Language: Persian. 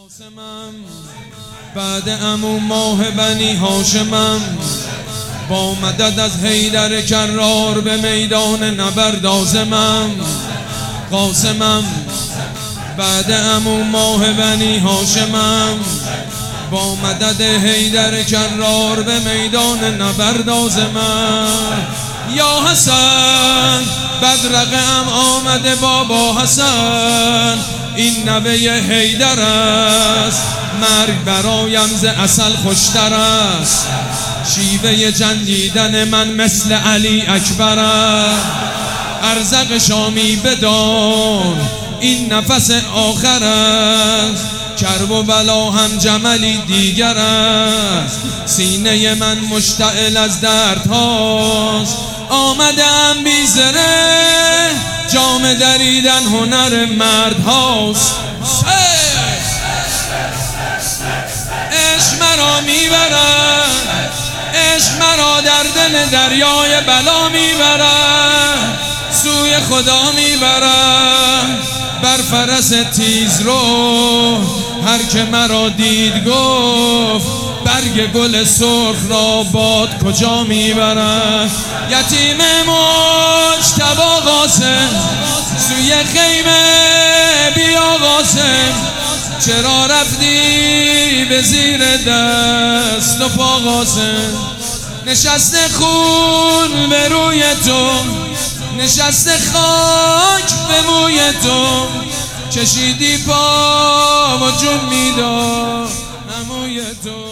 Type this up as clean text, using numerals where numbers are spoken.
قاسمم بعد عمو ماه بنی هاشمم، با مدد از حیدر کرار به میدان نبرد آزمم. قاسمم بعد عمو ماه بنی هاشمم، با مدد حیدر کرار به میدان نبرد آزمم. یا حسن بدرقم آمده بابا حسن، این نوه حیدر است، مرگ برایم ز عسل خوشتر است. شیوه جنگیدن من مثل علی اکبر است، ارزق شامی بدان این نفس آخر است. کرب و بلا هم جملی دیگر است، سینه من مشتعل از درد هاست. آمدم بی زره جام دریدن هنر مرد هاست. عشق مرا میبرد، عشق مرا در دل دریای بلا میبرد، سوی خدا میبرد بر فرس تیز رو. هر که مرا دید گفت برگ گل سرخ را باد کجا میبرد. یتیم مجتبی قاسم سوی خیمه بیا قاسم، چرا رفتی به زیر دست و پا قاسم. نشسته خون به روی تو، نشسته خاک به موی تو، چشیدی پا و جون میداد عموی تو.